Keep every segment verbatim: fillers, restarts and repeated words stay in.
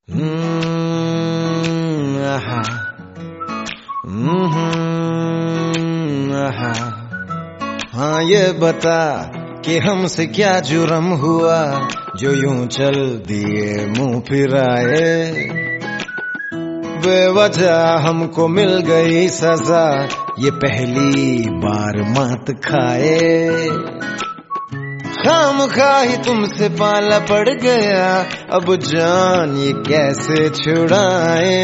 हम्म, आहा, हम्म, आहा। हाँ ये बता कि हमसे क्या जुर्म हुआ जो यूं चल दिए मुंह फिराए। बेवजह हमको मिल गई सजा, ये पहली बार मात खाए। खामखा ही तुमसे पाला पड़ गया, अब जान ये कैसे छुड़ाए।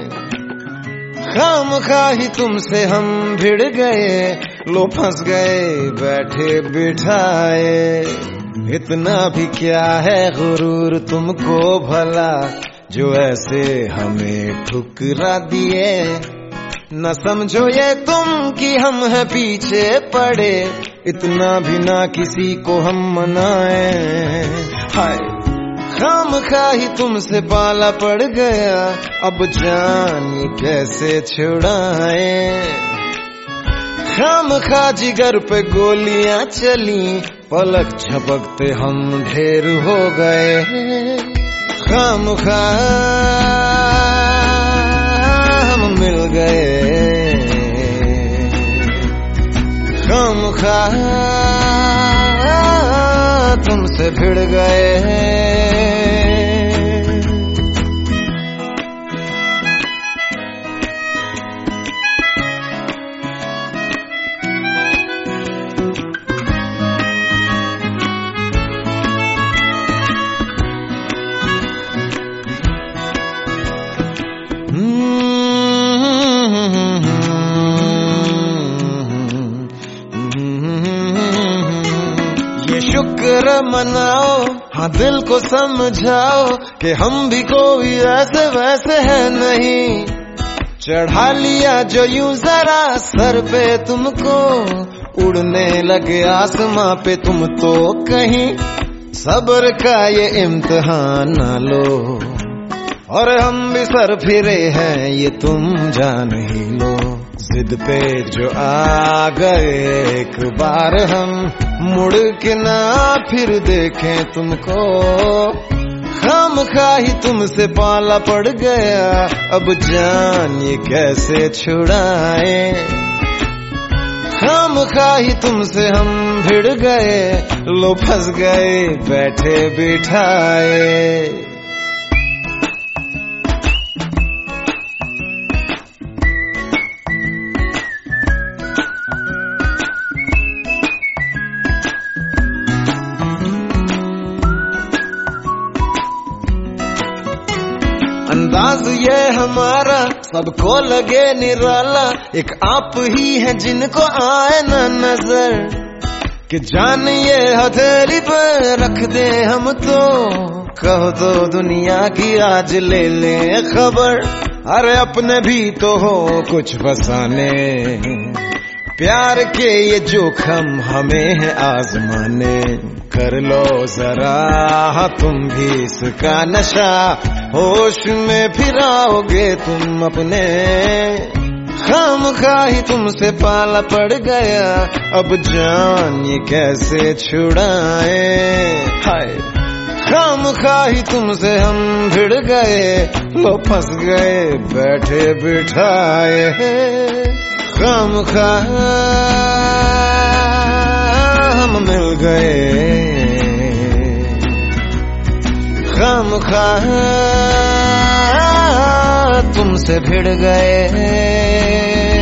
खामखा ही तुमसे हम भिड़ गए, लो फंस गए बैठे बिठाए। इतना भी क्या है गुरूर तुमको भला, जो ऐसे हमें ठुकरा दिए। न समझो ये तुम कि हम हैं पीछे पड़े, इतना भी ना किसी को हम मनाए। हाय खामखा ही तुमसे पाला पड़ गया, अब जान ये कैसे छुड़ाए। खामखा जिगर पे गोलियां चली, पलक झपकते हम ढेर हो गए। खामखा हम मिल गए, खामखा तुमसे भिड़ गए। शुक्र मनाओ, हाँ दिल को समझाओ कि हम भी कोई ऐसे वैसे है नहीं। चढ़ा लिया जो यूं जरा सर पे तुमको, उड़ने लगे आसमां पे तुम तो कहीं। सब्र का ये इम्तिहान ना लो, और हम भी सर फिरे हैं ये तुम जान ही लो। जिद पे जो आ गए एक बार हम, मुड़ के ना फिर देखें तुमको। खामखा ही तुमसे पाला पड़ गया, अब जान ये कैसे छुड़ाए। खामखा ही तुमसे हम भिड़ गए, लो फंस गए बैठे बिठाए। अंदाज ये हमारा सबको लगे निराला, एक आप ही है जिनको आए न नजर। कि जान ये हथेली पर रख दे हम तो, कहो तो दुनिया की आज ले ले खबर। अरे अपने भी तो हो कुछ फसाने, प्यार के ये जोखम हमें है आजमाने। कर लो जरा तुम भी इसका नशा, होश में फिराओगे तुम अपने। खामखा ही तुमसे पाला पड़ गया, अब जान ये कैसे छुड़ाए। हाय खामखा ही तुमसे हम भिड़ गए, लो फंस गए बैठे बिठाए। खामखा हम मिल गए, खामखा तुमसे भिड़ गए।